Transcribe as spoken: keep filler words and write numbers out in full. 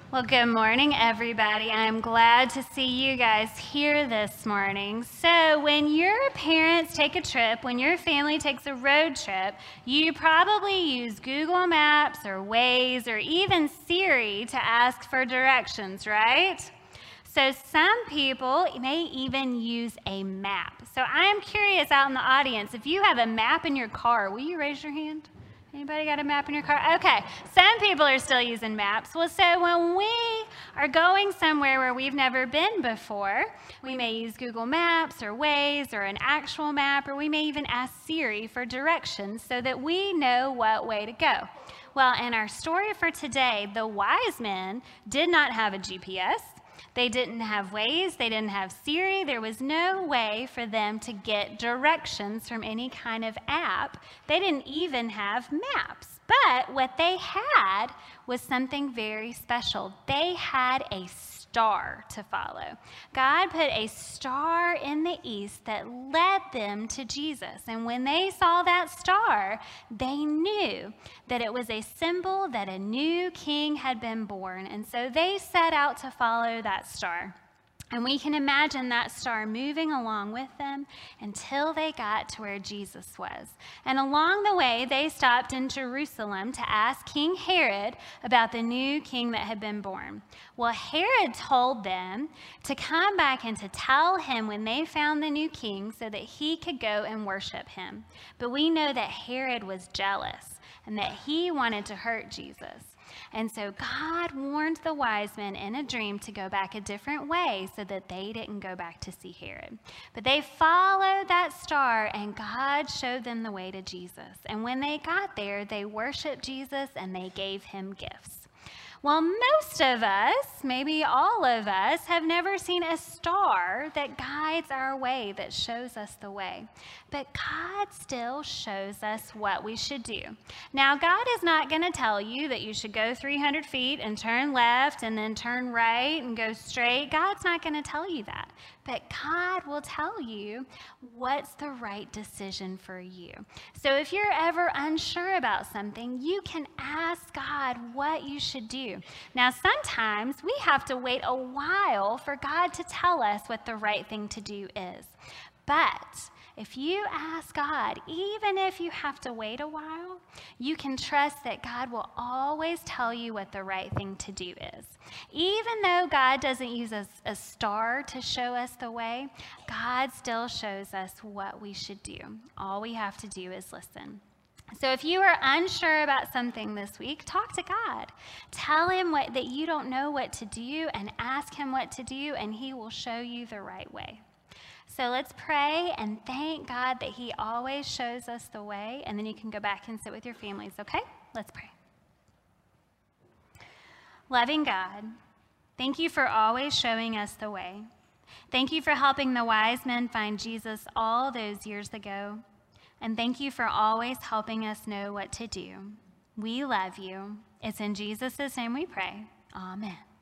Well, good morning, everybody. I'm glad to see you guys here this morning. So when your parents take a trip, when your family takes a road trip, you probably use Google Maps or Waze or even Siri to ask for directions, right? So some people may even use a map. So I am curious out in the audience, if you have a map in your car, will you raise your hand? Anybody got a map in your car? Okay, some people are still using maps. Well, so when we are going somewhere where we've never been before, we may use Google Maps or Waze or an actual map, or we may even ask Siri for directions so that we know what way to go. Well, in our story for today, the wise men did not have a G P S. They didn't have Waze, they didn't have Siri. There was no way for them to get directions from any kind of app. They didn't even have maps. But what they had was something very special. They had a star to follow. God put a star in the east that led them to Jesus. And when they saw that star, they knew that it was a symbol that a new king had been born. And so they set out to follow that star. And we can imagine that star moving along with them until they got to where Jesus was. And along the way, they stopped in Jerusalem to ask King Herod about the new king that had been born. Well, Herod told them to come back and to tell him when they found the new king so that he could go and worship him. But we know that Herod was jealous and that he wanted to hurt Jesus. And so God warned the wise men in a dream to go back a different way so that they didn't go back to see Herod. But they followed that star, and God showed them the way to Jesus. And when they got there, they worshiped Jesus and they gave him gifts. Well, most of us, maybe all of us, have never seen a star that guides our way, that shows us the way. But God still shows us what we should do. Now, God is not going to tell you that you should go three hundred feet and turn left and then turn right and go straight. God's not going to tell you that. But God will tell you what's the right decision for you. So if you're ever unsure about something, you can ask God what you should do. Now, sometimes we have to wait a while for God to tell us what the right thing to do is. But if you ask God, even if you have to wait a while, you can trust that God will always tell you what the right thing to do is. Even though God doesn't use a, a star to show us the way, God still shows us what we should do. All we have to do is listen. So if you are unsure about something this week, talk to God. Tell him what, that you don't know what to do, and ask him what to do, and he will show you the right way. So let's pray and thank God that he always shows us the way, and then you can go back and sit with your families, okay? Let's pray. Loving God, thank you for always showing us the way. Thank you for helping the wise men find Jesus all those years ago. And thank you for always helping us know what to do. We love you. It's in Jesus' name we pray. Amen.